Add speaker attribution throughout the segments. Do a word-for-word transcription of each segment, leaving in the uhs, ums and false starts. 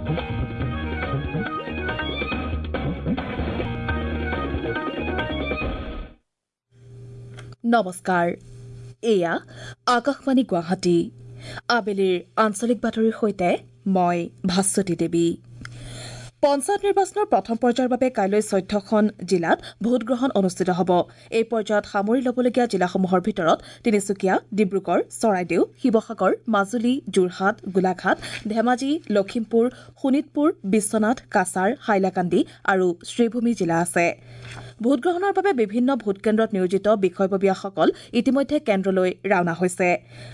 Speaker 1: নমস্কাৰ এয়া আকাশবাণী গুৱাহাটী আবেলিৰ আঞ্চলিক বাতৰিৰ সৈতে মই ভাস্বতী দেৱী পঞ্চায়ত নিৰ্বাচনৰ প্ৰথম পৰ্যায়ৰ বাবে কাইলৈ চৈধ্যখন জিলাত ভোটগ্ৰহণ অনুষ্ঠিত হ'ব। এই পৰ্যায়ত সামৰি ল'বলগীয়া জিলাসমূহৰ ভিতৰত তিনিচুকীয়া, ডিব্ৰুগড়, চৰাইদেউ, শিৱসাগৰ, মাজুলী, যোৰহাট, গোলাঘাট, ধেমাজি, লখিমপুৰ, শোণিতপুৰ, বিশ্বনাথ, কাছাৰ, হাইলাকান্দি আৰু শ্ৰীভূমি জিলা আছে। ভোটগ্ৰহণৰ বাবে বিভিন্ন ভোটকেন্দ্ৰত নিয়োজিত বিষয়ববীয়াসকল ইতিমধ্যে কেন্দ্ৰলৈ ৰাওনা হৈছে।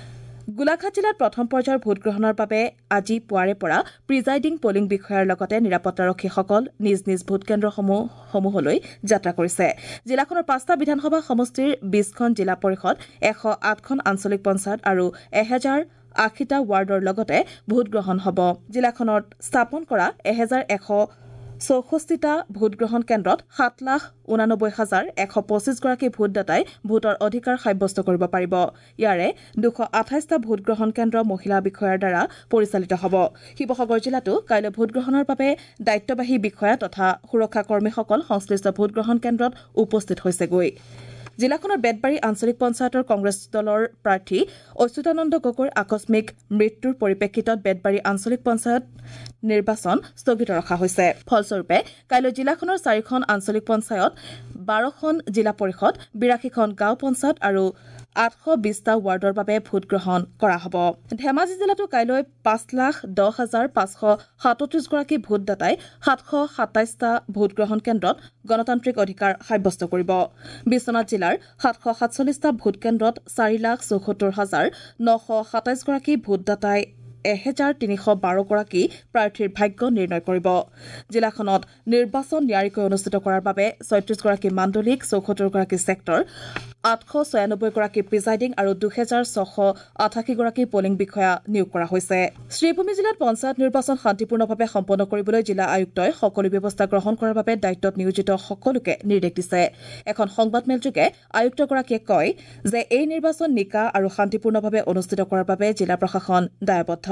Speaker 1: গোলাঘাট জিলাত প্ৰথম পৰ্যায়ৰ ভোটগ্ৰহণৰ বাবে আজি পুৱাৰে পৰা প্ৰিজাইডিং পলিং বিষয়াৰ লগতে নিৰাপত্তাৰক্ষীসকল নিজ নিজ ভোটকেন্দ্ৰসমূহলৈ যাত্ৰা কৰিছে। জিলাখনৰ পাঁচটা বিধানসভা সমষ্টিৰ বিশখন জিলা পৰিষদ, এশ আঠখন আঞ্চলিক পঞ্চায়ত আৰু এহেজাৰ আশীটা ৱাৰ্ডৰ লগতে ভোটগ্ৰহণ হ'ব। জিলাখনত স্থাপন কৰা এহেজাৰ এশ চৌষষ্ঠিটা ভোটগ্ৰহণ কেন্দ্ৰত সাত লাখ ঊনানব্বৈ হাজাৰ এশ পঁচিছগৰাকী ভোটদাতাই ভোটৰ অধিকাৰ সাব্যস্ত কৰিব পাৰিব। ইয়াৰে দুশ আঠাইছটা ভোটগ্ৰহণ কেন্দ্ৰ মহিলা বিষয়াৰ দ্বাৰা পৰিচালিত হ'ব। শিৱসাগৰ জিলাতো কাইলৈ ভোটগ্ৰহণৰ বাবে দায়িত্ববাহী বিষয়া তথা সুৰক্ষা কৰ্মীসকল সংশ্লিষ্ট ভোটগ্ৰহণ কেন্দ্ৰত উপস্থিত হৈছেগৈ। জিলাখনৰ বেতবাৰী আঞ্চলিক পঞ্চায়তৰ কংগ্ৰেছ দলৰ প্ৰাৰ্থী অচ্যুতানন্দ গগৈৰ আকস্মিক মৃত্যুৰ পৰিপ্ৰেক্ষিতত বেতবাৰী আঞ্চলিক পঞ্চায়ত নিৰ্বাচন স্থগিত ৰখা হৈছে। ফলস্বৰূপে কাইলৈ জিলাখনৰ চাৰিখন আঞ্চলিক পঞ্চায়ত, বাৰখন জিলা পৰিষদ, বিৰাশীখন গাঁও পঞ্চায়ত আৰু আঠশ বিশটা ৱাৰ্ডৰ বাবে ভোটগ্ৰহণ কৰা হ'ব। ধেমাজি জিলাতো কাইলৈ পাঁচ লাখ দহ হাজাৰ পাঁচশ সাতত্ৰিশগৰাকী ভোটদাতাই সাতশ সাতাইছটা ভোটগ্ৰহণ কেন্দ্ৰত গণতান্ত্ৰিক অধিকাৰ সাব্যস্ত কৰিব। বিশ্বনাথ জিলাৰ সাতশ সাতচল্লিছটা ভোটকেন্দ্ৰত চাৰি লাখ চৌসত্তৰ হাজাৰ নশ সাতাইছগৰাকী ভোটদাতাই এহেজাৰ তিনিশ বাৰগৰাকী প্ৰাৰ্থীৰ ভাগ্য নিৰ্ণয় কৰিব। জিলাখনত নিৰ্বাচন নিয়াৰিকৈ অনুষ্ঠিত কৰাৰ বাবে ছয়ত্ৰিশগৰাকী মাণ্ডলিক, চৌসত্তৰগৰাকী ছেক্টৰ, আঠশ ছয়ানব্বৈগৰাকী প্ৰিজাইডিং আৰু দুহেজাৰ ছশ আঠাশীগৰাকী পলিং বিষয়া নিয়োগ কৰা হৈছে। শ্ৰীভূমি জিলাত পঞ্চায়ত নিৰ্বাচন শান্তিপূৰ্ণভাৱে সম্পন্ন কৰিবলৈ জিলা আয়ুক্তই সকলো ব্যৱস্থা গ্ৰহণ কৰাৰ বাবে দায়িত্বত নিয়োজিত সকলোকে নিৰ্দেশ দিছে। এখন সংবাদমেলযোগে আয়ুক্তগৰাকীয়ে কয় যে এই নিৰ্বাচন নিকা আৰু শান্তিপূৰ্ণভাৱে অনুষ্ঠিত কৰাৰ বাবে জিলা প্ৰশাসন দায়বদ্ধ।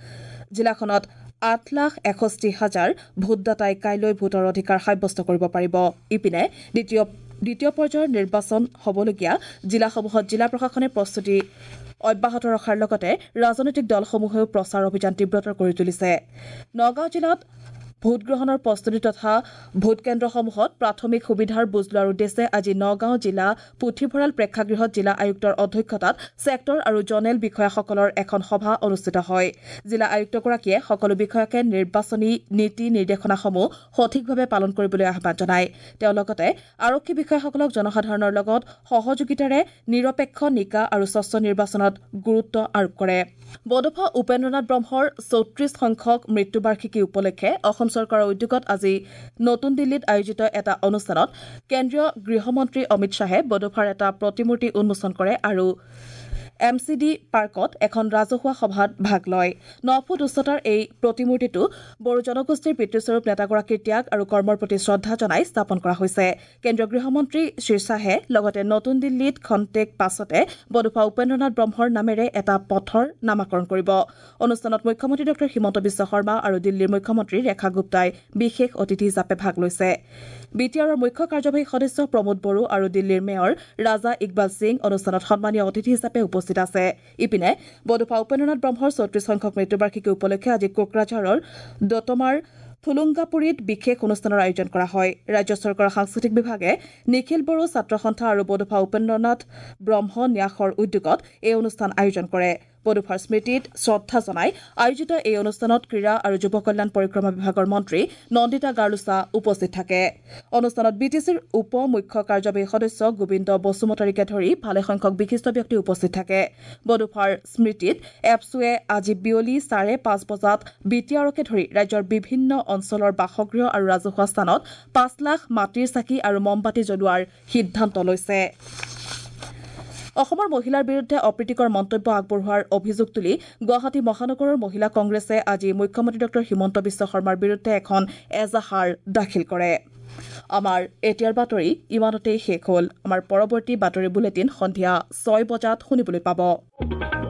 Speaker 1: জিলাখনত আঠ লাখ এষষ্ঠি হাজাৰ ভোটদাতাই কাইলৈ ভোটৰ অধিকাৰ সাব্যস্ত কৰিব পাৰিব। ইপিনে দ্বিতীয় দ্বিতীয় পৰ্যায়ৰ নিৰ্বাচন হ'বলগীয়া জিলাসমূহত জিলা প্ৰশাসনে প্ৰস্তুতি অব্যাহত ৰখাৰ লগতে ৰাজনৈতিক দলসমূহেও প্ৰচাৰ অভিযান তীব্ৰতৰ কৰি তুলিছে। নগাঁও জিলাত ভোটগ্ৰহণৰ প্ৰস্তুতি তথা ভোটকেন্দ্ৰসমূহত প্ৰাথমিক সুবিধাৰ বুজ লোৱাৰ উদ্দেশ্যে আজি নগাঁও জিলা পুথিভঁৰাল প্ৰেক্ষাগৃহত জিলা আয়ুক্তৰ অধ্যক্ষতাত ছেক্টৰ আৰু জনেল বিষয়াসকলৰ এখন সভা অনুষ্ঠিত হয়। জিলা আয়ুক্তগৰাকীয়ে সকলো বিষয়াকে নিৰ্বাচনী নীতি নিৰ্দেশনাসমূহ সঠিকভাৱে পালন কৰিবলৈ আহ্বান জনায়। তেওঁ লগতে আৰক্ষী বিষয়াসকলক জনসাধাৰণৰ লগত সহযোগিতাৰে নিৰপেক্ষ, নিকা আৰু স্বচ্ছ নিৰ্বাচনত গুৰুত্ব আৰোপ কৰে। বডোফা উপেন্দ্ৰনাথ ব্ৰহ্মৰ চৌত্ৰিশ সংখ্যক মৃত্যুবাৰ্ষিকী উপলক্ষে অসম চৰকাৰৰ উদ্যোগত আজি নতুন দিল্লীত আয়োজিত এটা অনুষ্ঠানত কেন্দ্ৰীয় গৃহমন্ত্ৰী অমিত শ্বাহে বডোফাৰ এটা প্ৰতিমূৰ্তি উন্মোচন কৰে আৰু এম চি ডি পাৰ্কত এখন ৰাজহুৱা সভাত ভাগ লয়। ন ফুট উচ্চতাৰ এই প্ৰতিমূৰ্তিটো বড়ো জনগোষ্ঠীৰ পিতৃস্বৰূপ নেতাগৰাকীৰ ত্যাগ আৰু কৰ্মৰ প্ৰতি শ্ৰদ্ধা জনাই স্থাপন কৰা হৈছে। কেন্দ্ৰীয় গৃহমন্ত্ৰী শ্ৰীশ্বাহে লগতে নতুন দিল্লীত খন্তেক পাছতে বডোফা উপেন্দ্ৰনাথ ব্ৰহ্মৰ নামেৰে এটা পথৰ নামাকৰণ কৰিব। অনুষ্ঠানত মুখ্যমন্ত্ৰী ডঃ হিমন্ত বিশ্ব শৰ্মা আৰু দিল্লীৰ মুখ্যমন্ত্ৰী ৰেখা গুপ্তাই বিশেষ অতিথি হিচাপে ভাগ লৈছে। বি টি আৰৰ মুখ্য কাৰ্যবাহী সদস্য প্ৰমোদ বড়ো আৰু দিল্লীৰ মেয়ৰ ৰাজা ইকবাল সিং অনুষ্ঠানত সন্মানীয় অতিথি হিচাপে উপস্থিত আছে। ইপিনে বডোফা উপেন্দ্ৰনাথ ব্ৰহ্মৰ চৌত্ৰিশ সংখ্যক মৃত্যুবাৰ্ষিকী উপলক্ষে আজি কোকৰাঝাৰৰ দতমাৰ থুলুংগাপুৰীত বিশেষ অনুষ্ঠানৰ আয়োজন কৰা হয়। ৰাজ্য চৰকাৰৰ সাংস্কৃতিক বিভাগে নিখিল বড়ো ছাত্ৰ সন্থা আৰু বডোফা উপেন্দ্ৰনাথ ব্ৰহ্ম ন্যাসৰ উদ্যোগত এই অনুষ্ঠান আয়োজন কৰে। বডোফাৰ স্মৃতিত শ্ৰদ্ধা জনাই আয়োজিত এই অনুষ্ঠানত ক্ৰীড়া আৰু যুৱ কল্যাণ পৰিক্ৰমা বিভাগৰ মন্ত্ৰী নন্দিতা গাৰ্লুচা উপস্থিত থাকে। অনুষ্ঠানত বি টি চিৰ উপ মুখ্য কাৰ্যবাহী সদস্য গোবিন্দ বসুমতাৰীকে ধৰি ভালেসংখ্যক বিশিষ্ট ব্যক্তি উপস্থিত থাকে। বডোফাৰ স্মৃতিত এপছুৱে আজি বিয়লি চাৰে পাঁচ বজাত বি টি আৰকে ধৰি ৰাজ্যৰ বিভিন্ন অঞ্চলৰ বাসগৃহ আৰু ৰাজহুৱা স্থানত পাঁচ লাখ মাটিৰ চাকি আৰু মমবাতি জ্বলোৱাৰ সিদ্ধান্ত লৈছে। অসমৰ মহিলাৰ বিৰুদ্ধে অপ্ৰীতিকৰ মন্তব্য আগবঢ়োৱাৰ অভিযোগ তুলি গুৱাহাটী মহানগৰৰ মহিলা কংগ্ৰেছে আজি মুখ্যমন্ত্ৰী ডঃ হিমন্ত বিশ্ব শৰ্মাৰ বিৰুদ্ধে এখন এজাহাৰ দাখিল কৰে। আমাৰ এতিয়াৰ বাতৰি ইমানতেই শেষ হ'ল। আমাৰ পৰৱৰ্তী বাতৰি বুলেটিন সন্ধিয়া ছয় বজাত শুনিবলৈ পাব।